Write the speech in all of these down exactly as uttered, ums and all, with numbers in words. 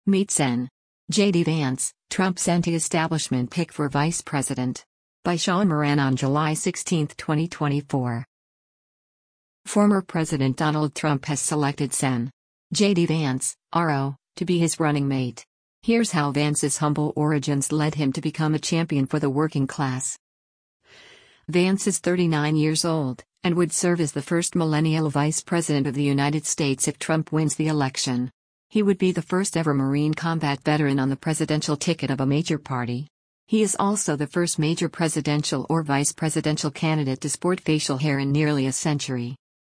Meet Sen. J D Vance, Trump's anti-establishment pick for vice president. By Sean Moran on July sixteenth, twenty twenty-four. Former President Donald Trump has selected Sen. J D Vance, R O, to be his running mate. Here's how Vance's humble origins led him to become a champion for the working class. Vance is thirty-nine years old, and would serve as the first millennial vice president of the United States if Trump wins the election. He would be the first ever Marine combat veteran on the presidential ticket of a major party. He is also the first major presidential or vice presidential candidate to sport facial hair in nearly a century.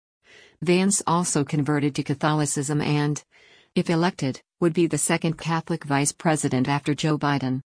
Vance also converted to Catholicism and, if elected, would be the second Catholic vice president after Joe Biden.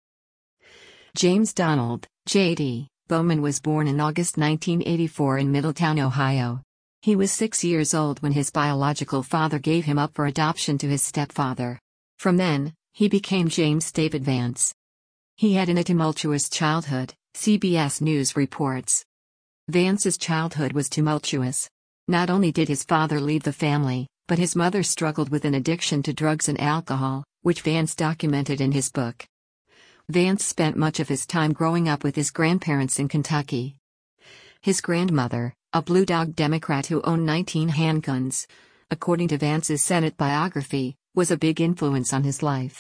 James Donald, J D, Bowman was born in August nineteen eighty-four in Middletown, Ohio. He was six years old when his biological father gave him up for adoption to his stepfather. From then, he became James David Vance. He had an tumultuous childhood, C B S News reports. Vance's childhood was tumultuous. Not only did his father leave the family, but his mother struggled with an addiction to drugs and alcohol, which Vance documented in his book. Vance spent much of his time growing up with his grandparents in Kentucky. His grandmother, a Blue Dog Democrat who owned nineteen handguns, according to Vance's Senate biography, was a big influence on his life.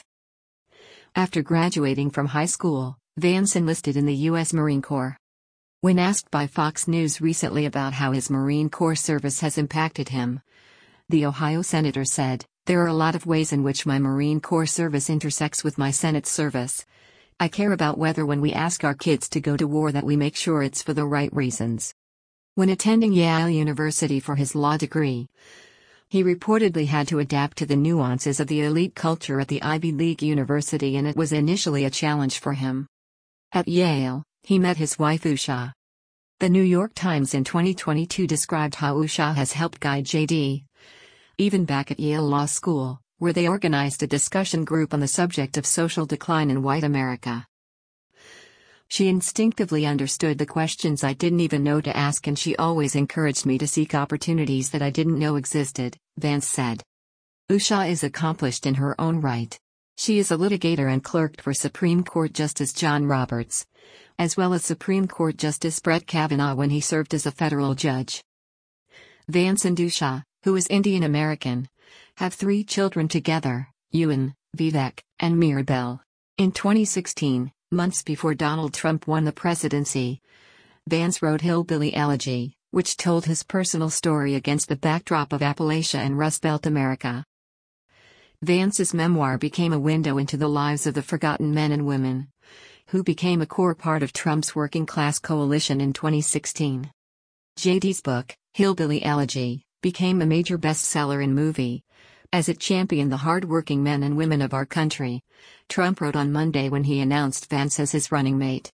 After graduating from high school, Vance enlisted in the U S Marine Corps. When asked by Fox News recently about how his Marine Corps service has impacted him, the Ohio senator said, "There are a lot of ways in which my Marine Corps service intersects with my Senate service. I care about whether when we ask our kids to go to war that we make sure it's for the right reasons." When attending Yale University for his law degree, he reportedly had to adapt to the nuances of the elite culture at the Ivy League university, and it was initially a challenge for him. At Yale, he met his wife Usha. The New York Times in twenty twenty-two described how Usha has helped guide J D. Even back at Yale Law School, where they organized a discussion group on the subject of social decline in white America. "She instinctively understood the questions I didn't even know to ask, and she always encouraged me to seek opportunities that I didn't know existed," Vance said. Usha is accomplished in her own right. She is a litigator and clerked for Supreme Court Justice John Roberts, as well as Supreme Court Justice Brett Kavanaugh when he served as a federal judge. Vance and Usha, who is Indian American, have three children together, Ewan, Vivek, and Mirabel. In twenty sixteen, months before Donald Trump won the presidency, Vance wrote Hillbilly Elegy, which told his personal story against the backdrop of Appalachia and Rust Belt America. Vance's memoir became a window into the lives of the forgotten men and women, who became a core part of Trump's working class coalition in twenty sixteen. J D's book, Hillbilly Elegy, became a major bestseller in movie, as it championed the hard-working men and women of our country, Trump wrote on Monday when he announced Vance as his running mate.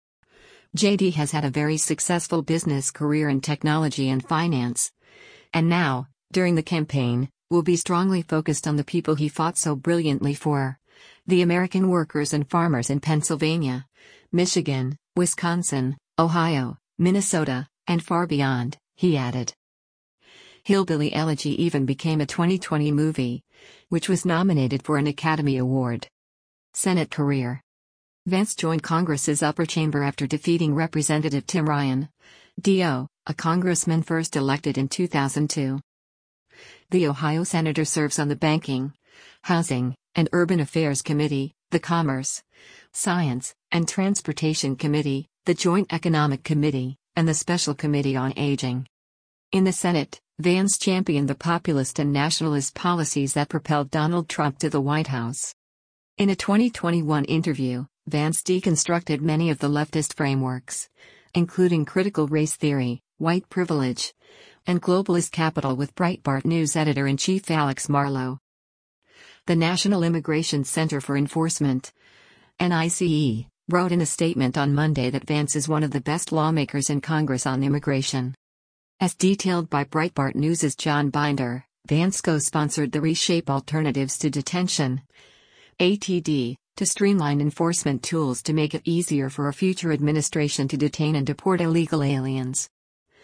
J D has had a very successful business career in technology and finance, and now, during the campaign, will be strongly focused on the people he fought so brilliantly for: the American workers and farmers in Pennsylvania, Michigan, Wisconsin, Ohio, Minnesota, and far beyond, he added. Hillbilly Elegy even became a twenty twenty movie, which was nominated for an Academy Award. Senate career. Vance joined Congress's upper chamber after defeating Representative Tim Ryan, D O, a congressman first elected in two thousand two. The Ohio senator serves on the Banking, Housing, and Urban Affairs Committee, the Commerce, Science, and Transportation Committee, the Joint Economic Committee, and the Special Committee on Aging. In the Senate, Vance championed the populist and nationalist policies that propelled Donald Trump to the White House. In a twenty twenty-one interview, Vance deconstructed many of the leftist frameworks, including critical race theory, white privilege, and globalist capital with Breitbart News editor-in-chief Alex Marlow. The National Immigration Center for Enforcement, N I C E, wrote in a statement on Monday that Vance is one of the best lawmakers in Congress on immigration. As detailed by Breitbart News' John Binder, Vance co-sponsored the Reshape Alternatives to Detention A T D, to streamline enforcement tools to make it easier for a future administration to detain and deport illegal aliens.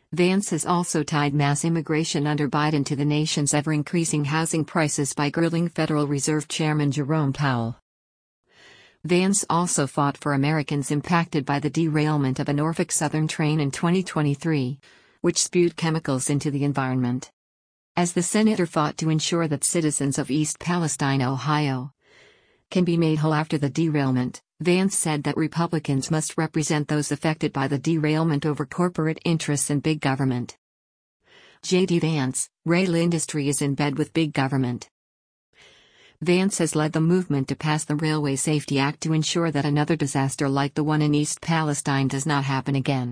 Vance has also tied mass immigration under Biden to the nation's ever-increasing housing prices by grilling Federal Reserve Chairman Jerome Powell. Vance also fought for Americans impacted by the derailment of a Norfolk Southern train in twenty twenty-three, which spewed chemicals into the environment. As the senator fought to ensure that citizens of East Palestine, Ohio, can be made whole after the derailment, Vance said that Republicans must represent those affected by the derailment over corporate interests and big government. J D Vance, rail industry is in bed with big government. Vance has led the movement to pass the Railway Safety Act to ensure that another disaster like the one in East Palestine does not happen again.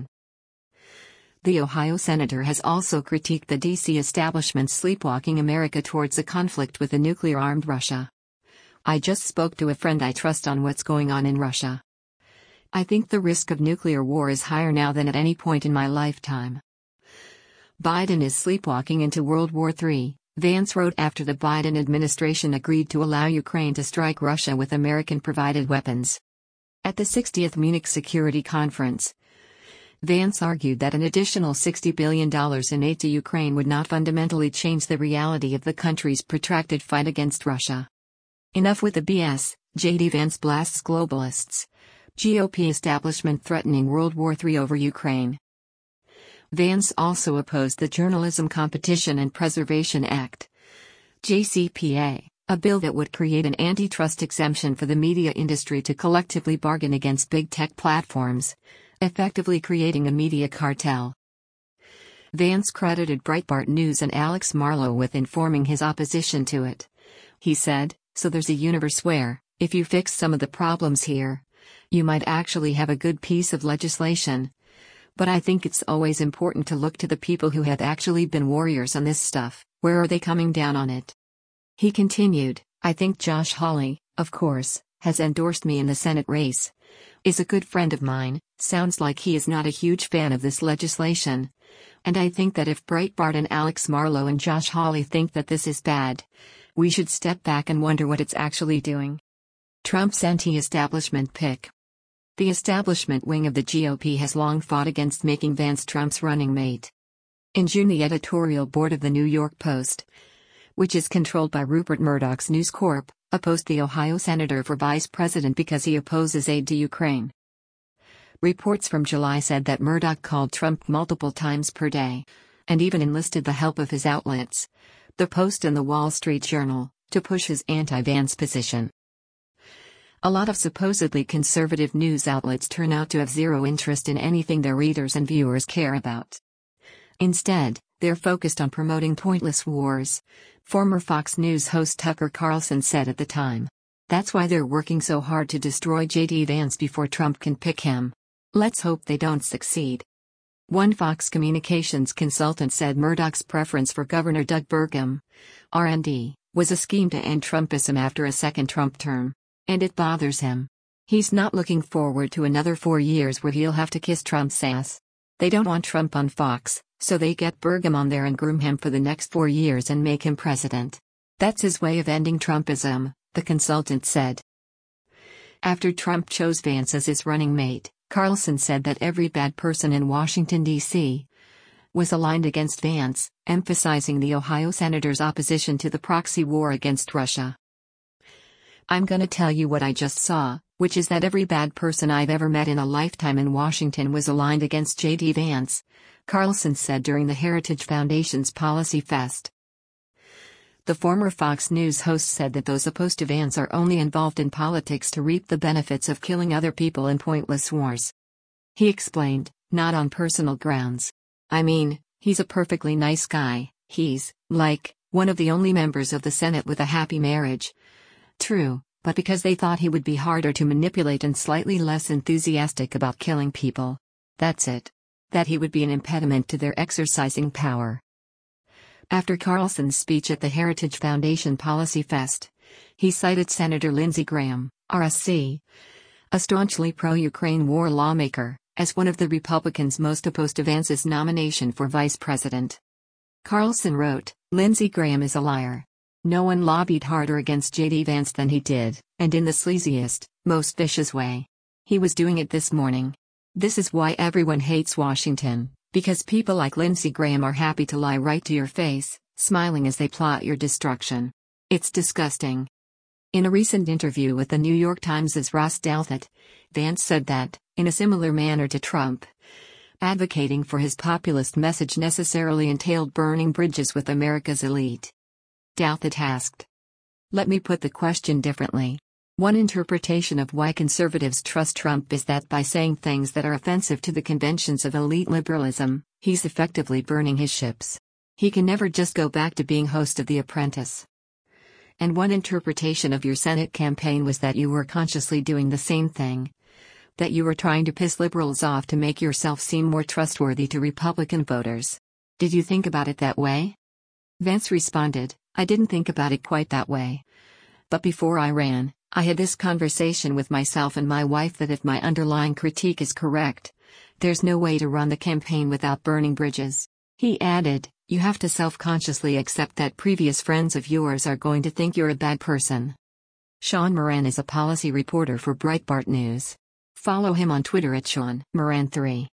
The Ohio senator has also critiqued the D C establishment sleepwalking America towards a conflict with a nuclear-armed Russia. "I just spoke to a friend I trust on what's going on in Russia. I think the risk of nuclear war is higher now than at any point in my lifetime. Biden is sleepwalking into World War Three, Vance wrote after the Biden administration agreed to allow Ukraine to strike Russia with American-provided weapons. At the sixtieth Munich Security Conference, Vance argued that an additional sixty billion dollars in aid to Ukraine would not fundamentally change the reality of the country's protracted fight against Russia. Enough with the B S, J D Vance blasts globalists. G O P establishment threatening World War Three over Ukraine. Vance also opposed the Journalism Competition and Preservation Act, J C P A, a bill that would create an antitrust exemption for the media industry to collectively bargain against big tech platforms, effectively creating a media cartel. Vance credited Breitbart News and Alex Marlow with informing his opposition to it. He said, "So there's a universe where, if you fix some of the problems here, you might actually have a good piece of legislation. But I think it's always important to look to the people who have actually been warriors on this stuff. Where are they coming down on it?" He continued, "I think Josh Hawley, of course, has endorsed me in the Senate race. Is a good friend of mine, sounds like he is not a huge fan of this legislation. And I think that if Breitbart and Alex Marlow and Josh Hawley think that this is bad, we should step back and wonder what it's actually doing." Trump's anti-establishment pick. The establishment wing of the G O P has long fought against making Vance Trump's running mate. In June, the editorial board of the New York Post, which is controlled by Rupert Murdoch's News Corp, opposed the Ohio senator for vice president because he opposes aid to Ukraine. Reports from July said that Murdoch called Trump multiple times per day, and even enlisted the help of his outlets, the Post and the Wall Street Journal, to push his anti-Vance position. A lot of supposedly conservative news outlets turn out to have zero interest in anything their readers and viewers care about. Instead, they're focused on promoting pointless wars, former Fox News host Tucker Carlson said at the time. That's why they're working so hard to destroy J D Vance before Trump can pick him. Let's hope they don't succeed. One Fox Communications consultant said Murdoch's preference for Governor Doug Burgum, R and D, was a scheme to end Trumpism after a second Trump term. And it bothers him. He's not looking forward to another four years where he'll have to kiss Trump's ass. They don't want Trump on Fox, so they get Burgum on there and groom him for the next four years and make him president. That's his way of ending Trumpism, the consultant said. After Trump chose Vance as his running mate, Carlson said that every bad person in Washington, D C was aligned against Vance, emphasizing the Ohio senator's opposition to the proxy war against Russia. "I'm gonna tell you what I just saw, which is that every bad person I've ever met in a lifetime in Washington was aligned against J D Vance," Carlson said during the Heritage Foundation's Policy Fest. The former Fox News host said that those opposed to Vance are only involved in politics to reap the benefits of killing other people in pointless wars. He explained, "Not on personal grounds. I mean, he's a perfectly nice guy, he's, like, one of the only members of the Senate with a happy marriage. True, but because they thought he would be harder to manipulate and slightly less enthusiastic about killing people. That's it. That he would be an impediment to their exercising power." After Carlson's speech at the Heritage Foundation Policy Fest, he cited Senator Lindsey Graham, R S C, a staunchly pro-Ukraine war lawmaker, as one of the Republicans most opposed to Vance's nomination for vice president. Carlson wrote, "Lindsey Graham is a liar. No one lobbied harder against J D Vance than he did, and in the sleaziest, most vicious way. He was doing it this morning. This is why everyone hates Washington, Because people like Lindsey Graham are happy to lie right to your face, smiling as they plot your destruction. It's disgusting. In a recent interview with the New York Times' Ross Douthat, Vance said that, in a similar manner to Trump, advocating for his populist message necessarily entailed burning bridges with America's elite. Douthat asked, "Let me put the question differently. One interpretation of why conservatives trust Trump is that by saying things that are offensive to the conventions of elite liberalism, he's effectively burning his ships. He can never just go back to being host of The Apprentice. And one interpretation of your Senate campaign was that you were consciously doing the same thing. That you were trying to piss liberals off to make yourself seem more trustworthy to Republican voters. Did you think about it that way?" Vance responded, "I didn't think about it quite that way. But before I ran, I had this conversation with myself and my wife that if my underlying critique is correct, there's no way to run the campaign without burning bridges." He added, "You have to self-consciously accept that previous friends of yours are going to think you're a bad person." Sean Moran is a policy reporter for Breitbart News. Follow him on Twitter at Sean Moran three.